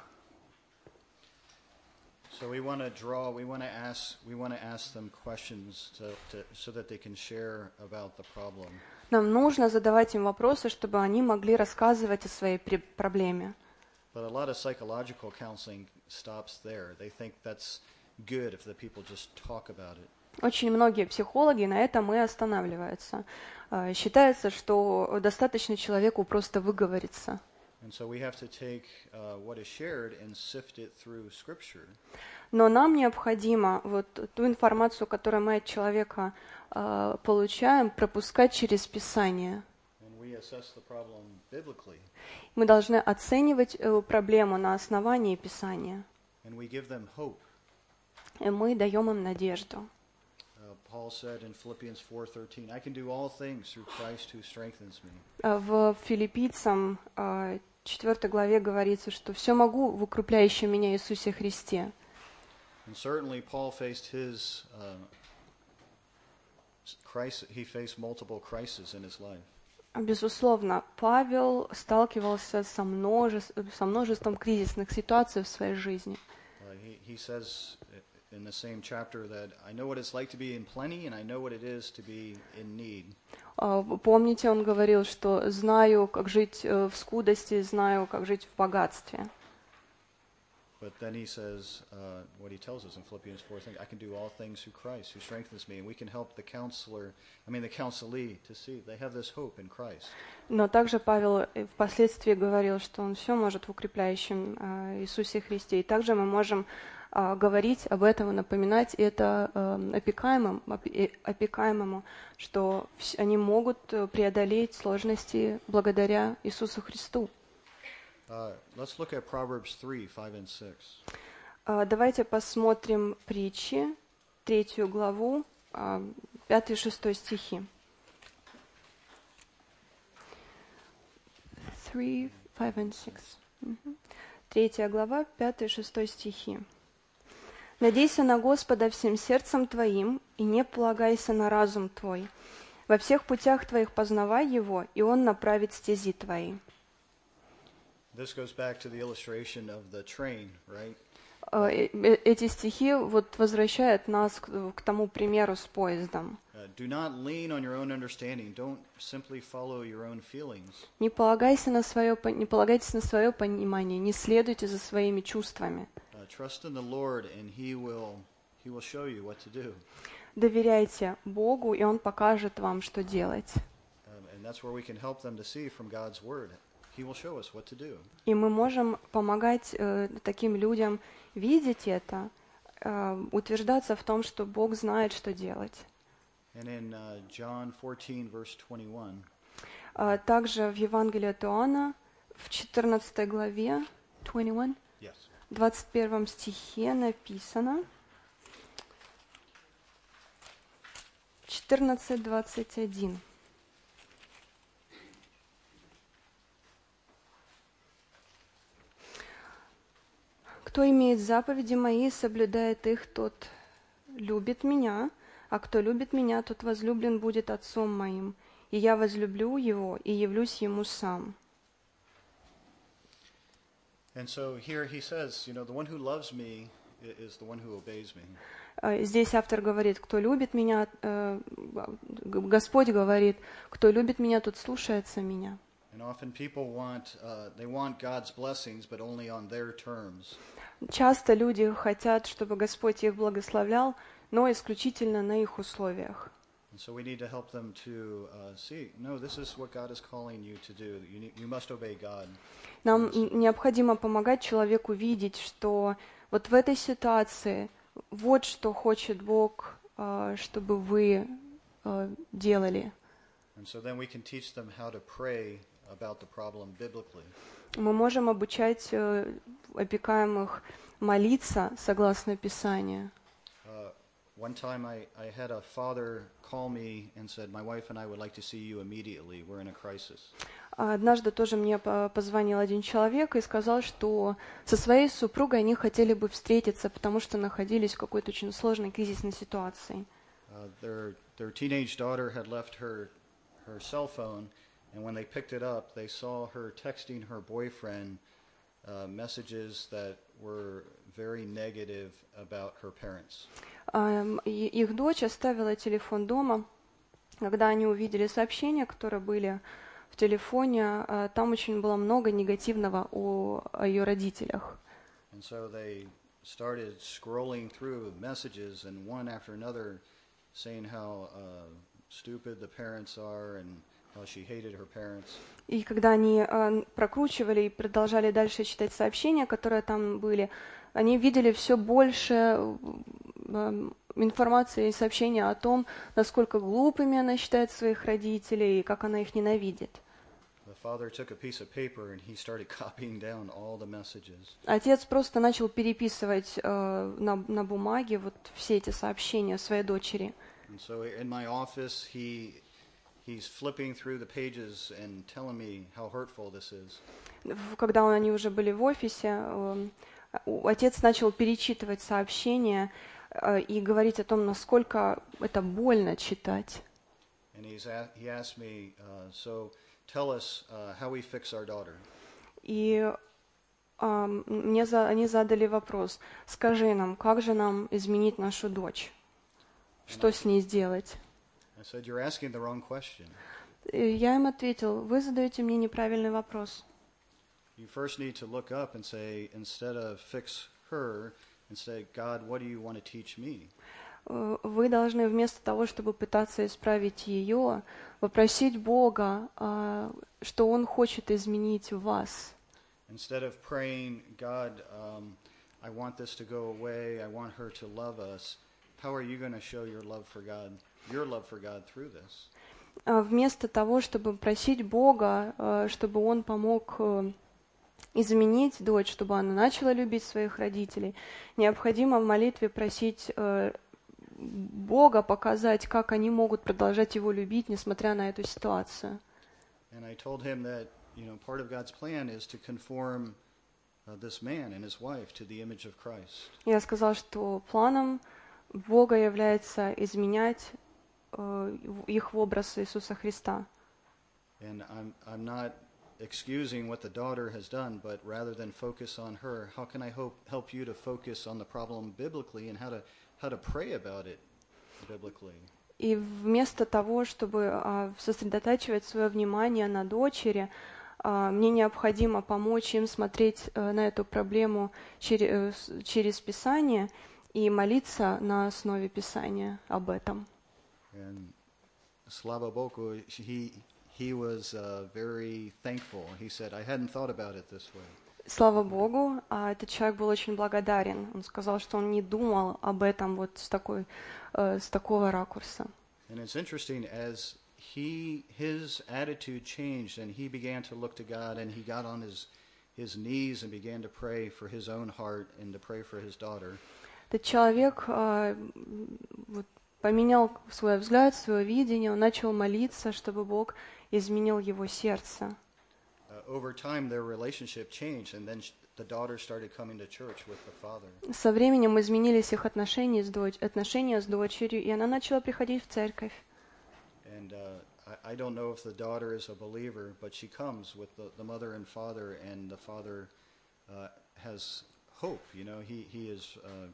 So we want to draw, we want to ask, we want to ask them questions to, to, so that they can share about the problem. Нам нужно задавать им вопросы, чтобы они могли рассказывать о своей пре- проблеме. But a lot of psychological counseling stops there. They think that's good if the people just talk about it. Очень многие психологи на этом и останавливаются. Э, Считается, что достаточно человеку просто выговориться. And so we have to take uh, what is shared and sift it through Scripture. Но нам необходимо вот ту информацию, которую мы от человека э, получаем, пропускать через Писание. And we assess the problem biblically. Мы должны оценивать э, проблему на основании Писания. And we give them hope. И мы даем им надежду. Uh, Paul said in Philippians four thirteen, I can do all things through Christ who strengthens me. Э, В Филиппийцам э, четвёртой главе говорится, что все могу в укрепляющем меня Иисусе Христе. And certainly Paul faced his uh, crisis. He faced multiple crises in his life. Безусловно, Павел сталкивался со, множес- со множеством кризисных ситуаций в своей жизни. Uh, he, he says in the same chapter that I know what it's like to be in plenty, and I know what it is to be in need. А, вы помните, он говорил, что знаю, как жить э, в скудости, знаю, как жить в богатстве. But then he says, uh, what he tells us in Philippians four, I can do all things through Christ who strengthens me. And we can help the counselor, I mean the counselee, to see they have this hope in Christ. Но также Павел впоследствии говорил, что он все может в укрепляющем э, Иисусе Христе. И также мы можем э, говорить об этом, напоминать это э, опекаемым, опе- опекаемому, что вс- они могут преодолеть сложности благодаря Иисусу Христу. Uh, let's look at Proverbs three, five and six. А, Давайте посмотрим притчи, третью главу, а, пятый и шестой стихи. Three, five and six. Мгм. Третья глава, пятый и шестой стихи. «Надейся на Господа всем сердцем твоим, и не полагайся на разум твой. Во всех путях твоих познавай Его, и Он направит стези твои». This goes back to the illustration of the train, right? А, э- э- Эти стихи вот возвращают нас к, к тому примеру с поездом. Uh, do not lean on your own understanding. Don't simply follow your own feelings. Не полагайся на свое, по- не полагайтесь на свое понимание, не следуйте за своими чувствами. Uh, trust in the Lord, and He will He will show you what to do. Доверяйте Богу, и Он покажет вам, что делать. Um, and that's where we can help them to see from God's Word. He will show us what to do. И мы можем помогать э, таким людям видеть это, э, утверждаться в том, что Бог знает, что делать. And in uh, John fourteen, verse twenty-one, А также в Евангелии от Иоанна, в четырнадцатой главе, двадцать один, yes, двадцать первом стихе написано, четырнадцать двадцать один. «Кто имеет заповеди мои и соблюдает их, тот любит меня, а кто любит меня, тот возлюблен будет Отцом моим, и я возлюблю его и явлюсь ему сам». and so here he says, you know, the one who loves me i- is the one who obeys me. Э, Здесь автор говорит, кто любит меня, э, Г- Господь говорит, кто любит меня, тот слушается меня. And often people want uh, they want God's blessings, but only on their terms. Часто люди хотят, чтобы Господь их благословлял, но исключительно на их условиях. And so we need to help them to uh, see, no, this is what God is calling you to do. You need, you must obey God. Нам н- необходимо помогать человеку видеть, что вот в этой ситуации вот что хочет Бог, э, чтобы вы э, делали. And so then we can teach them how to pray about the problem biblically. Мы можем обучать э, опекаемых молиться согласно Писанию. Uh, one time I, I had a father call me and said, my wife and I would like to see you immediately. We're in a crisis. А Однажды тоже мне по- позвонил один человек и сказал, что со своей супругой они хотели бы встретиться, потому что находились в какой-то очень сложной кризисной ситуации. Uh, their, their teenage daughter had left her, her cell phone, and when they picked it up, they saw her texting her boyfriend uh, messages that were very negative about her parents. А, м, и- Их дочь оставила телефон дома. Когда они увидели сообщения, которые были в телефоне, а, там очень было много негативного о, о ее родителях. And so they started scrolling through messages, and one after another saying how uh, stupid the parents are and how she hated her parents. И когда они а, прокручивали и продолжали дальше читать сообщения, которые там были, они видели все больше м, информации и сообщений о том, насколько глупыми она считает своих родителей и как она их ненавидит. The father took a piece of paper and he started copying down all the messages. Отец просто начал переписывать э, на, на бумаге вот все эти сообщения своей дочери. And so in my office, he he's flipping through the pages and telling me how hurtful this is. В- Когда они уже были в офисе, э, у- отец начал перечитывать сообщения э, и говорить о том, насколько это больно читать. And he's a- he asked me, uh, so tell us uh, how we fix our daughter. И а, мне за, они задали вопрос: скажи нам, как же нам изменить нашу дочь? Что с ней сделать? I said, you're asking the wrong question. И я им ответил: вы задаете мне неправильный вопрос. You first need to look up and say, instead of fix her, instead, God, what do you want to teach me? Э, Вы должны вместо того, чтобы пытаться исправить ее, попросить Бога, а, что Он хочет изменить в вас. Instead of praying, God, um, I want this to go away, I want her to love us, how are you going to show your love for God, your love for God through this? А Вместо того, чтобы просить Бога, э, чтобы Он помог э, изменить дочь, чтобы она начала любить своих родителей, необходимо в молитве просить э, Бога показать, как они могут продолжать его любить, несмотря на эту ситуацию. And I told him that, you know, part of God's plan is to conform uh, this man and his wife to the image of Christ. Я сказал, что планом Бога является изменять э, их в образ Иисуса Христа. And I'm I'm not excusing what the daughter has done, but rather than focus on her, how can I hope, help you to focus on the problem biblically and how to how to pray about it biblically? И вместо того, чтобы а, сосредотачивать свое внимание на дочери, а, мне необходимо помочь им смотреть а, на эту проблему через, через Писание и молиться на основе Писания об этом. And Slava Boku, he he was uh, very thankful. He said, I hadn't thought about it this way. Слава Богу, а этот человек был очень благодарен. Он сказал, что он не думал об этом вот с такой, э, с такого ракурса. And it's interesting, as he his attitude changed and he began to look to God and he got on his his knees and began to pray for his own heart and to pray for his daughter. Этот человек э, вот, поменял свой взгляд, свое видение, он начал молиться, чтобы Бог изменил его сердце. Uh, over time, their relationship changed, and then sh- the daughter started coming to church with the father. Со временем изменились их отношения с, доч- отношения с дочерью, и она начала приходить в церковь. And uh, I, I don't know if the daughter is a believer, but she comes with the, the mother and father, and the father uh, has hope. You know, he he is uh,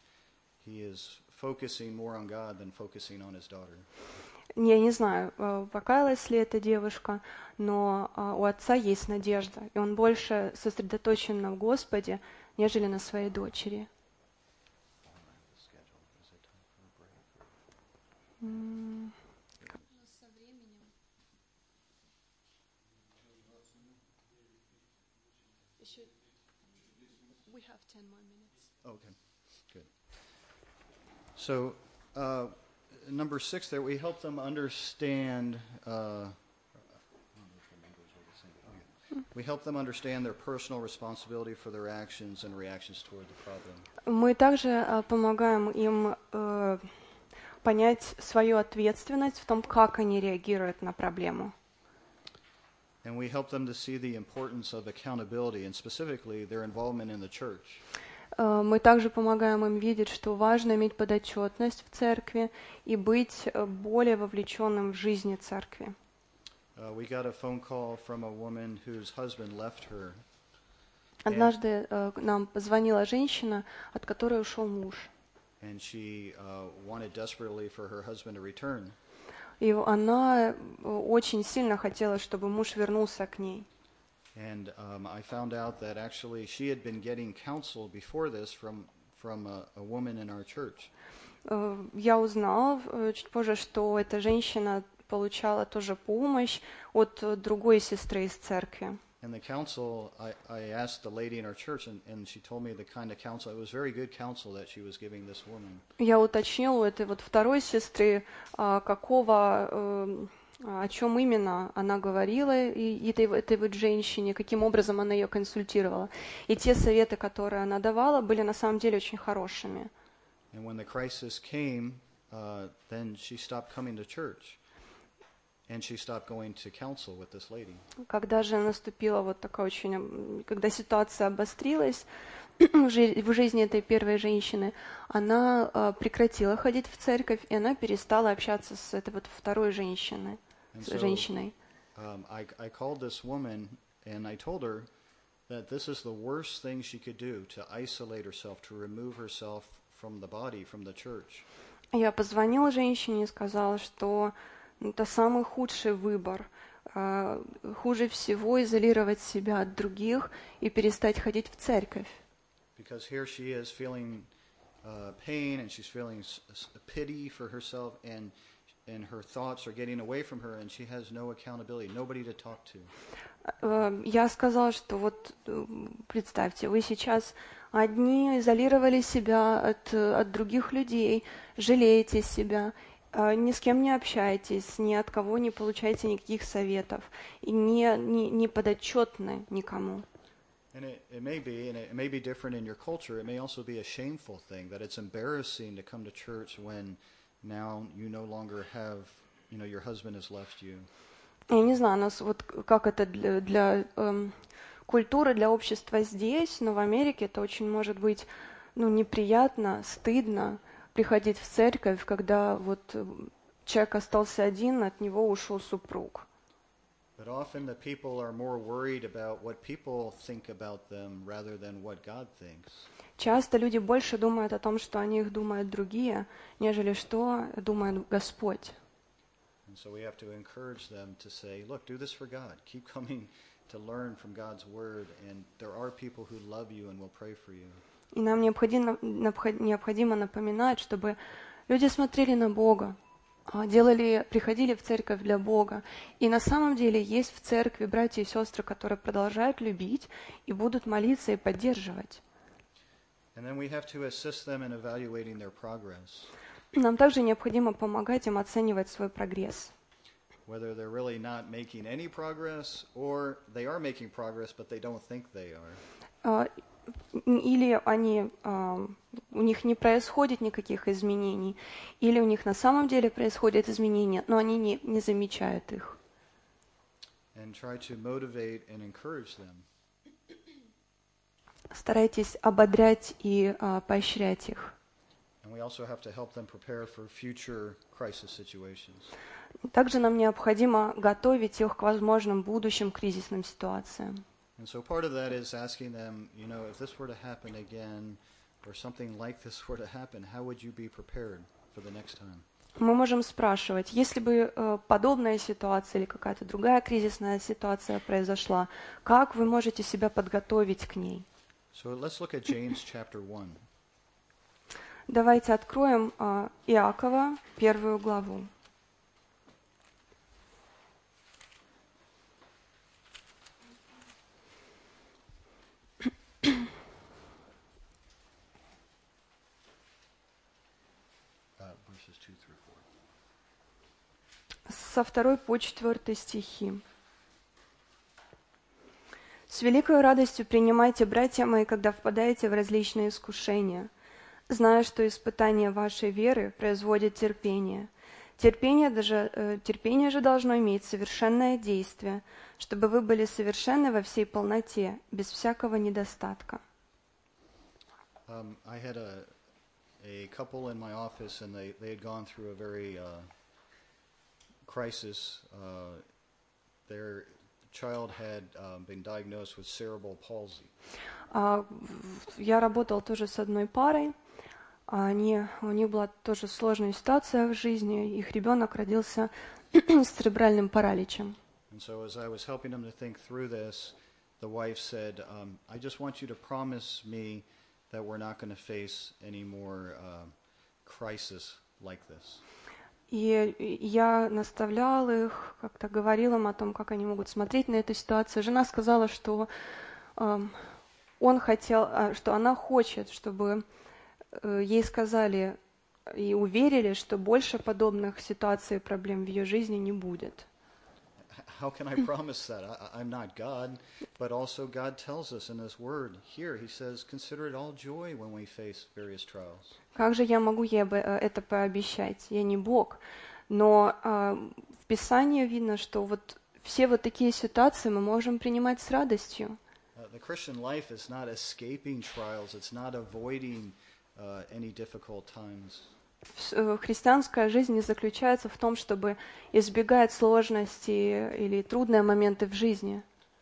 he is focusing more on God than focusing on his daughter. Я не знаю, э, покаялась ли эта девушка, но э, у отца есть надежда, и он больше сосредоточен на Господе, нежели на своей дочери. М, Со временем. Еще. We have ten more minutes. Okay, good. So, uh, number six there, we help them understand, uh, we help them understand their personal responsibility for their actions and reactions toward the problem. Мы также э, помогаем им э, понять свою ответственность в том, как они реагируют на проблему. And we help them to see the importance of accountability and specifically their involvement in the church. Э, Мы также помогаем им видеть, что важно иметь подотчетность в церкви и быть э, более вовлеченным в жизни церкви. Uh, we got a phone call from a woman whose husband left her. Однажды э, нам позвонила женщина, от которой ушел муж. And she uh, wanted desperately for her husband to return. И она э, очень сильно хотела, чтобы муж вернулся к ней. And um, I found out that actually she had been getting counsel before this from from a, a woman in our church. Э, Я узнала э, чуть позже, что эта женщина получала тоже помощь от э, другой сестры из церкви. And the counsel, I, I asked the lady in our church, and, and she told me the kind of counsel. It was very good counsel that she was giving this woman. Я уточнила у этой вот второй сестры, а, какого, э, о чем именно она говорила и этой, этой вот женщине, каким образом она ее консультировала. И те советы, которые она давала, были на самом деле очень хорошими. And when the crisis came, uh, then she stopped coming to church. And she stopped going to counsel with this lady. Когда же наступила вот такая очень, м, когда ситуация обострилась в жи- в жизни этой первой женщины, она э, прекратила ходить в церковь, и она перестала общаться с этой вот второй женщиной. And с so женщиной. um, I, I called this woman and I told her that this is the worst thing she could do, to isolate herself, to remove herself from the body, from the church. Я позвонила женщине и сказала, что это самый худший выбор. А, Хуже всего изолировать себя от других и перестать ходить в церковь. Because here she is feeling uh, pain, and she's feeling s- s- pity for herself, and and her thoughts are getting away from her, and she has no accountability, nobody to talk to. Э, Я сказала, что вот э, представьте, вы сейчас одни изолировали себя от, э, от других людей, жалеете себя, э, ни с кем не общаетесь, ни от кого не получаете никаких советов и не, не, не подотчетны никому. And it, it may be, and it may be different in your culture, it may also be a shameful thing, that it's embarrassing to come to church when now you no longer have, you know, your husband has left you. Я не знаю, нас вот как это для, для эм, культуры, для общества здесь, но в Америке это очень может быть, ну, неприятно, стыдно приходить в церковь, когда вот э, человек остался один, от него ушел супруг. But often the people are more worried about what people think about them rather than what God thinks. Часто люди больше думают о том, что о них думают другие, нежели что думает Господь. And so we have to encourage them to say, look, do this for God. Keep coming to learn from God's word, and there are people who love you and will pray for you. И нам необходимо, необходимо напоминать, чтобы люди смотрели на Бога, а, делали, приходили в церковь для Бога. И на самом деле есть в церкви братья и сестры, которые продолжают любить и будут молиться и поддерживать. And then we have to assist them in evaluating their progress, Нам также необходимо помогать им оценивать свой прогресс. whether they're really not making any progress or they are making progress but they don't think they are. А, Или они, а, у них не происходит никаких изменений, или у них на самом деле происходят изменения, но они не, не замечают их. And try to motivate and encourage them. Старайтесь ободрять и а, поощрять их. And we also have to help them prepare for future crisis situations. Также нам необходимо готовить их к возможным будущим кризисным ситуациям. And so part of that is asking them, you know, if this were to happen again, or something like this were to happen, how would you be prepared for the next time? Мы можем спрашивать, если бы э, подобная ситуация или какая-то другая кризисная ситуация произошла, как вы можете себя подготовить к ней? So let's look at James chapter one. Давайте откроем э, Иакова, первую главу. Uh, verses two through four. Со второй по четвертый стихи. «С великой радостью принимайте, братья мои, когда впадаете в различные искушения, зная, что испытание вашей веры производит терпение. Терпение, даже, э, терпение же должно иметь совершенное действие, чтобы вы были совершенны во всей полноте, без всякого недостатка». Um, I had a a couple in my office, and they, they had gone through a very uh, crisis. Uh, their child had um, been diagnosed with cerebral palsy. А, в- Я работала тоже с одной парой. а Они, у них была тоже сложная ситуация в жизни. Их ребенок родился с церебральным параличем. And so as I was helping them to think through this, the wife said, um, I just want you to promise me that we're not going to face any more uh, crisis like this. И я наставляла их, как-то говорила им о том, как они могут смотреть на эту ситуацию. Жена сказала, что эм, он хотел, а, что она хочет, чтобы э, ей сказали и уверили, что больше подобных ситуаций и проблем в ее жизни не будет. How can I promise that? I, I'm not God, but also God tells us in His Word here, He says, consider it all joy when we face various trials. Как же я могу ей об- э, это пообещать? Я не Бог. Но а, в Писании видно, что вот все вот такие ситуации мы можем принимать с радостью. Uh, the Christian life is not escaping trials. It's not avoiding uh, any difficult times. Вс- э, Христианская жизнь не заключается в том, чтобы избегать сложностей или трудные моменты в жизни.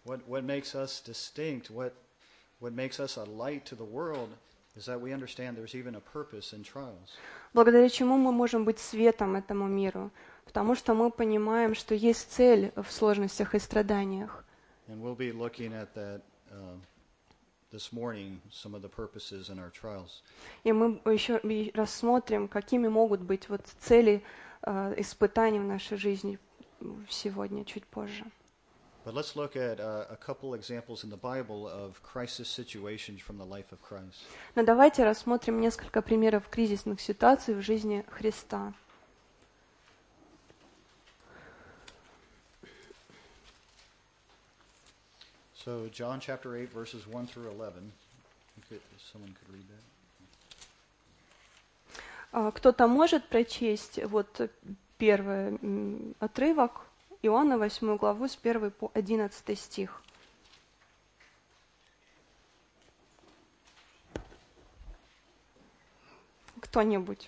What, what makes us distinct, what, what makes us a light to the world, is that we understand there's even a purpose in trials. Благодаря чему мы можем быть светом этому миру? Потому что мы понимаем, что есть цель в сложностях и страданиях. And we'll be looking at that uh, this morning, some of the purposes in our trials. И мы еще рассмотрим, какими могут быть вот цели э, испытаний в нашей жизни сегодня, чуть позже. But let's look at uh, a couple examples in the Bible of crisis situations from the life of Christ. Но давайте рассмотрим несколько примеров кризисных ситуаций в жизни Христа. So John chapter eight, verses one through eleven. If someone could read that. Кто-то может прочесть вот первый отрывок Иоанна восьмую главу с первого по одиннадцатый стих. Кто-нибудь?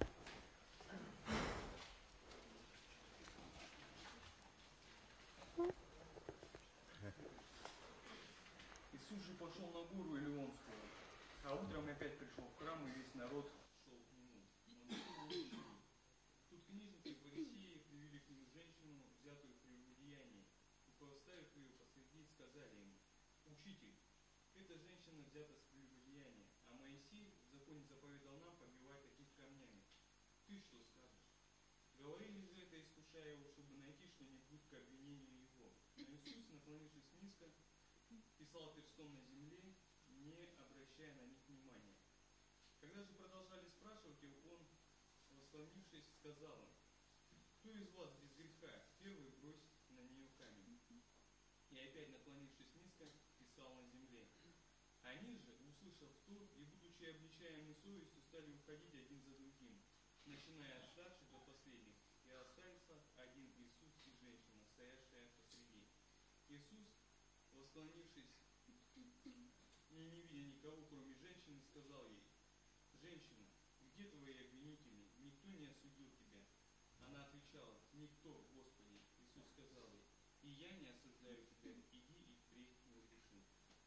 Иисус же пошел на гору Илионскую, а утром опять пришел в храм, и весь народ шел к нему. Он не учил. Тут книжники и фарисеи привели к нему женщину, взятую в прелюбодеянии, и, поставив ее посреди, сказали ему: «Учитель, эта женщина взята с прелюбодеяния, а Моисей в законе заповедал нам побивать таких камнями. Ты что скажешь?» Говорили же это, искушая его, чтобы найти что-нибудь к обвинению его. Но Иисус, наклонившись низко, писал перстом на земле, не обращая на них внимания. Когда же продолжали спрашивать его, он, восклонившись, сказал им: «Кто из вас без греха, первый брось на нее камень?» И опять, наклонившись низко, писал на земле. Они же, услышав то, и будучи обличаемы совестью, стали уходить один за другим, начиная от старших до последних, и остался один Иисус и женщина, стоявшая посреди. Иисус, восклонившись и не видя никого, кроме женщины, сказал ей: «Женщина, где твои обвинители? Никто не осудил тебя?» Она отвечала: «Никто, Господи». Иисус сказал ей: «И я не осуждаю тебя, иди и впредь не греши».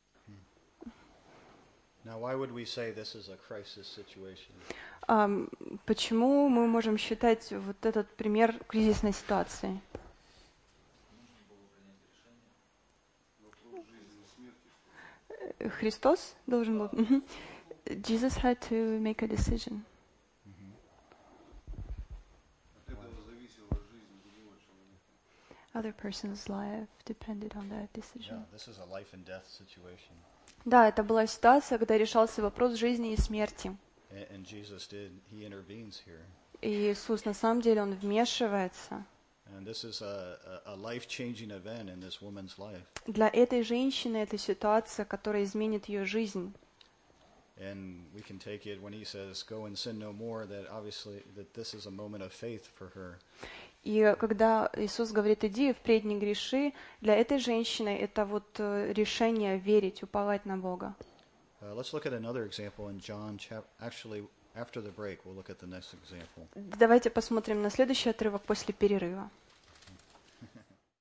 Now, why would we say this is a crisis situation? А, почему мы можем считать вот этот пример кризисной ситуации? Христос должен был... Мгм. Jesus had to make a decision. От этого зависела жизнь другого человека. Other person's life depended on that decision. Yeah, this is a life and death situation. Да, это была ситуация, когда решался вопрос жизни и смерти. And, and Jesus did, he intervenes here. И Иисус, на самом деле, Он вмешивается. And this is a, a, a life-changing event in this woman's life. Для этой женщины это ситуация, которая изменит ее жизнь. And we can take it when he says, go and sin no more, that obviously that this is a moment of faith for her. И когда Иисус говорит, иди, впредь не греши, для этой женщины это вот э, решение верить, уповать на Бога. Uh, let's look at another example in John. Chap- actually, after the break, we'll look at the next example. Давайте посмотрим на следующий отрывок после перерыва.